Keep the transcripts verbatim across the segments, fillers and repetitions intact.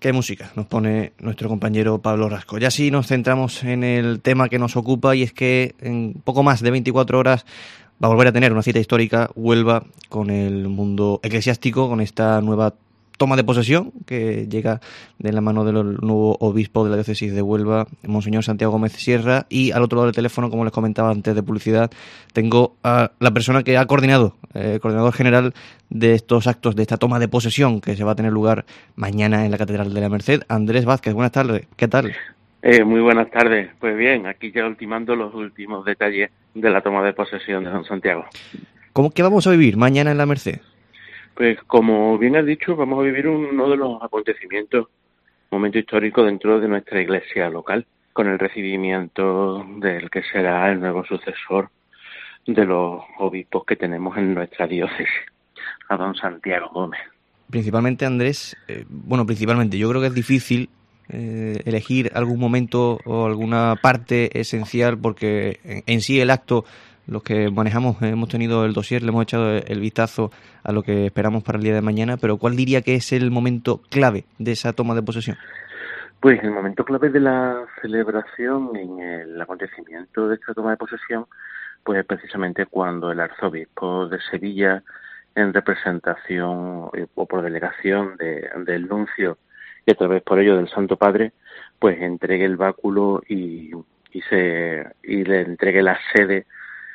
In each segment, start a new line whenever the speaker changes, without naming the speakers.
Qué música nos pone nuestro compañero Pablo Rasco. Ya sí nos centramos en el tema que nos ocupa, y es que en poco más de veinticuatro horas va a volver a tener una cita histórica Huelva con el mundo eclesiástico, con esta nueva toma de posesión que llega de la mano del nuevo obispo de la diócesis de Huelva, Monseñor Santiago Gómez Sierra. Y al otro lado del teléfono, como les comentaba antes de publicidad, tengo a la persona que ha coordinado, el eh, coordinador general de estos actos, de esta toma de posesión que se va a tener lugar mañana en la Catedral de la Merced, Andrés Vázquez. Buenas tardes, ¿qué tal?
Eh, muy buenas tardes. Pues bien, aquí ya ultimando los últimos detalles de la toma de posesión de don Santiago.
¿Cómo que vamos a vivir mañana en la Merced?
Pues como bien has dicho, vamos a vivir uno de los acontecimientos, momento histórico dentro de nuestra iglesia local, con el recibimiento del que será el nuevo sucesor de los obispos que tenemos en nuestra diócesis, a don Santiago Gómez.
Principalmente, Andrés, eh, bueno, principalmente, yo creo que es difícil eh, elegir algún momento o alguna parte esencial, porque en, en sí el acto, los que manejamos, eh, hemos tenido el dossier, le hemos echado el, el vistazo a lo que esperamos para el día de mañana, pero ¿cuál diría que es el momento clave de esa toma de posesión?
Pues el momento clave de la celebración en el acontecimiento de esta toma de posesión, pues es precisamente cuando el arzobispo de Sevilla, en representación eh, o por delegación de, del nuncio y a través por ello del Santo Padre, pues entregue el báculo y, y, se, y le entregue la sede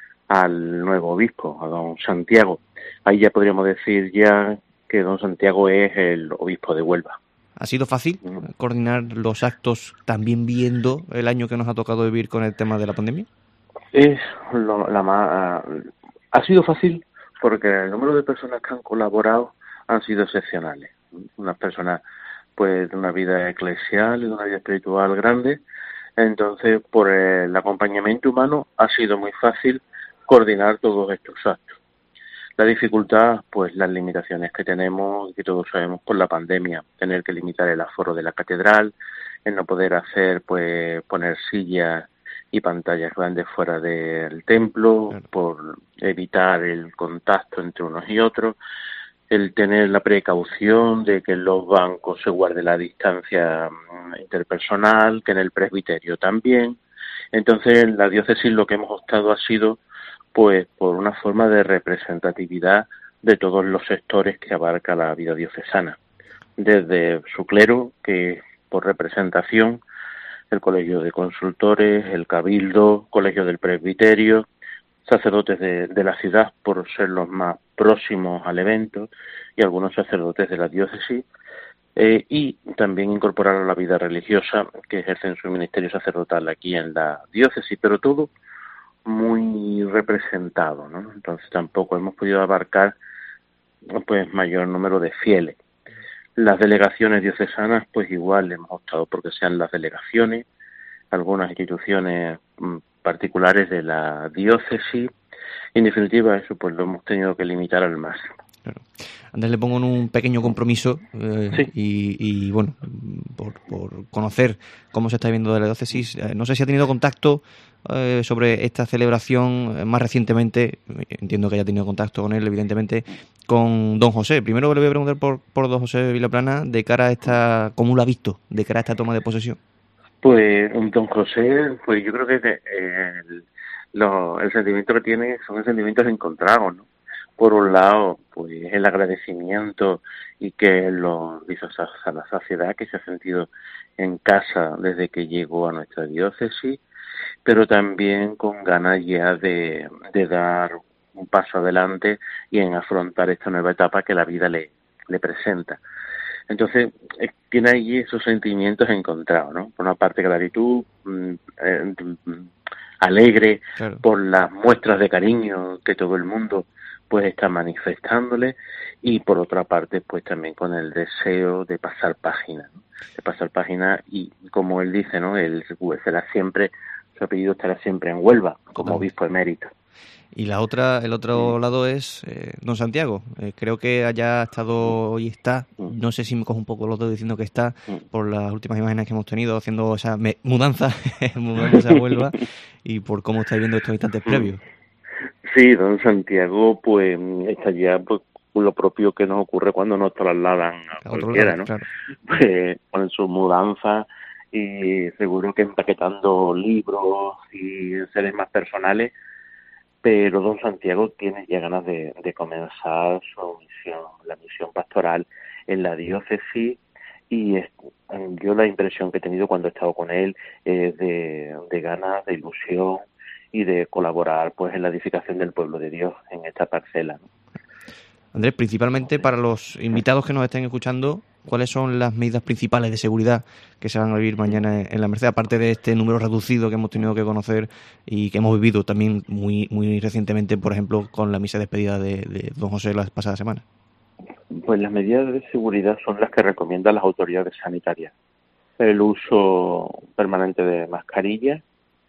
al nuevo obispo, a don Santiago. Ahí ya podríamos decir ya que don Santiago es el obispo de Huelva.
¿Ha sido fácil mm. coordinar los actos también viendo el año que nos ha tocado vivir con el tema de la pandemia?
Es lo, la más, ha sido fácil porque el número de personas que han colaborado han sido excepcionales. Unas personas pues de una vida eclesial y de una vida espiritual grande. Entonces, por el acompañamiento humano ha sido muy fácil coordinar todos estos actos. La dificultad, pues las limitaciones que tenemos, que todos sabemos por la pandemia, tener que limitar el aforo de la catedral, el no poder hacer, pues poner sillas y pantallas grandes fuera del templo, claro, por evitar el contacto entre unos y otros, el tener la precaución de que en los bancos se guarde la distancia interpersonal, que en el presbiterio también. Entonces, en la diócesis lo que hemos optado ha sido pues por una forma de representatividad de todos los sectores que abarca la vida diocesana, desde su clero, que por representación, el colegio de consultores, el cabildo, colegio del presbiterio, sacerdotes de, de la ciudad por ser los más próximos al evento, y algunos sacerdotes de la diócesis, eh, y también incorporar a la vida religiosa que ejercen su ministerio sacerdotal aquí en la diócesis, pero todo muy representado, ¿no? Entonces tampoco hemos podido abarcar pues mayor número de fieles. Las delegaciones diocesanas, pues igual hemos optado porque sean las delegaciones, algunas instituciones particulares de la diócesis. En definitiva, eso pues lo hemos tenido que limitar al máximo.
Claro. Andrés, le pongo en un pequeño compromiso eh,
sí.
y, y, bueno, por, por conocer cómo se está viviendo de la diócesis. Eh, no sé si ha tenido contacto eh, sobre esta celebración eh, más recientemente. Entiendo que haya tenido contacto con él, evidentemente, con don José. Primero le voy a preguntar por, por don José Vilaplana, de cara a esta, ¿cómo lo ha visto de cara a esta toma de posesión?
Pues don José, pues yo creo que eh, el, lo, el sentimiento que tiene son sentimientos encontrados, ¿no? Por un lado, pues el agradecimiento y que lo hizo a la saciedad, que se ha sentido en casa desde que llegó a nuestra diócesis, pero también con ganas ya de, de dar un paso adelante y en afrontar esta nueva etapa que la vida le, le presenta. Entonces, eh, tiene ahí esos sentimientos encontrados, ¿no? Por una parte, gratitud, mmm, eh, alegre, claro, por las muestras de cariño que todo el mundo pues está manifestándole, y por otra parte pues también con el deseo de pasar página, ¿no? De pasar página y como él dice, ¿no? Él será siempre, su apellido estará siempre en Huelva como obispo emérito.
Y la otra, el otro sí. lado es eh, don Santiago. Eh, creo que haya estado y está, no sé si me cojo un poco los dedos diciendo que está, por las últimas imágenes que hemos tenido haciendo esa me- mudanza, mudándose a Huelva, y por cómo estáis viendo estos instantes previos.
Sí, don Santiago pues está ya pues, lo propio que nos ocurre cuando nos trasladan a, a cualquiera, lado, ¿no? Claro. Pues con su mudanza y seguro que empaquetando libros y seres más personales, pero don Santiago tiene ya ganas de, de comenzar su misión, la misión pastoral en la diócesis, y es, yo la impresión que he tenido cuando he estado con él es de, de ganas, de ilusión y de colaborar pues en la edificación del pueblo de Dios en esta parcela, ¿no?
Andrés, principalmente para los invitados que nos estén escuchando, ¿cuáles son las medidas principales de seguridad que se van a vivir mañana en la Merced, aparte de este número reducido que hemos tenido que conocer y que hemos vivido también muy muy recientemente, por ejemplo, con la misa de despedida de, de don José la pasada semana?
Pues las medidas de seguridad son las que recomiendan las autoridades sanitarias. El uso permanente de mascarillas,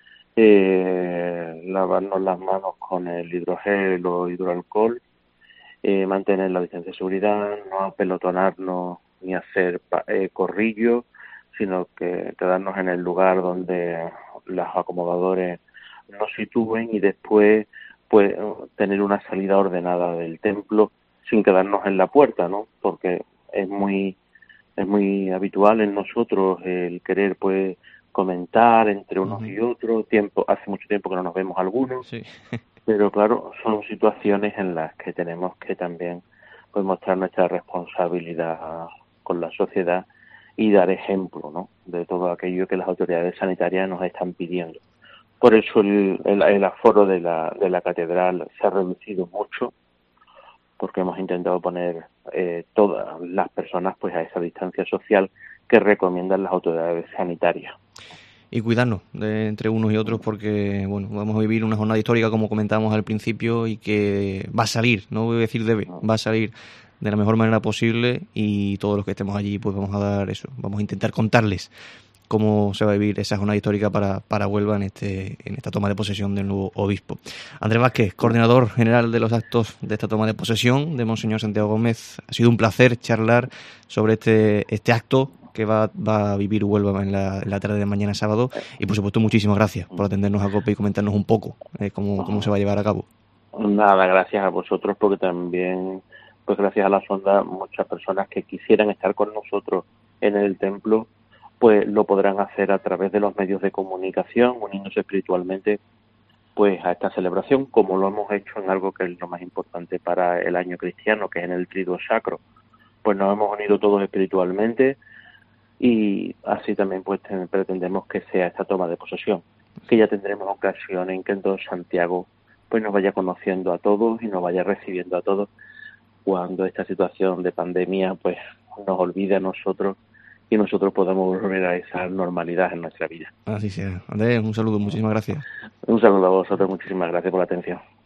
eh, lavarnos las manos con el hidrogel o hidroalcohol, Eh, mantener la distancia de seguridad, no apelotonarnos ni hacer eh, corrillos, sino que quedarnos en el lugar donde los acomodadores nos sitúen y después pues tener una salida ordenada del templo sin quedarnos en la puerta, ¿no? Porque es muy es muy habitual en nosotros el querer pues comentar entre unos uh-huh. y otros. Tiempo hace mucho tiempo que no nos vemos algunos.
Sí.
Pero claro, son situaciones en las que tenemos que también pues mostrar nuestra responsabilidad con la sociedad y dar ejemplo, ¿no?, de todo aquello que las autoridades sanitarias nos están pidiendo. Por eso el, el, el aforo de la, de la catedral se ha reducido mucho, porque hemos intentado poner eh, todas las personas pues a esa distancia social que recomiendan las autoridades sanitarias.
Y cuidarnos de, entre unos y otros, porque bueno, vamos a vivir una jornada histórica, como comentábamos al principio, y que va a salir, no voy a decir debe, va a salir de la mejor manera posible, y todos los que estemos allí pues vamos a dar eso, vamos a intentar contarles cómo se va a vivir esa jornada histórica para, para Huelva en este en esta toma de posesión del nuevo obispo. Andrés Vázquez, coordinador general de los actos de esta toma de posesión de Monseñor Santiago Gómez, ha sido un placer charlar sobre este este acto que va, va a vivir Huelva en la, en la tarde de mañana sábado, y por supuesto muchísimas gracias por atendernos a COPE y comentarnos un poco eh, cómo, cómo se va a llevar a cabo.
Nada, gracias a vosotros, porque también pues gracias a la sonda muchas personas que quisieran estar con nosotros en el templo pues lo podrán hacer a través de los medios de comunicación, uniéndose espiritualmente pues a esta celebración, como lo hemos hecho en algo que es lo más importante para el año cristiano, que es en el Triduo Sacro. Pues nos hemos unido todos espiritualmente, y así también pues pretendemos que sea esta toma de posesión, que ya tendremos ocasión en que don Santiago pues nos vaya conociendo a todos y nos vaya recibiendo a todos cuando esta situación de pandemia pues nos olvide a nosotros y nosotros podamos volver a esa normalidad en nuestra vida.
Así sea. Andrés, un saludo, muchísimas gracias.
Un saludo a vosotros, muchísimas gracias por la atención.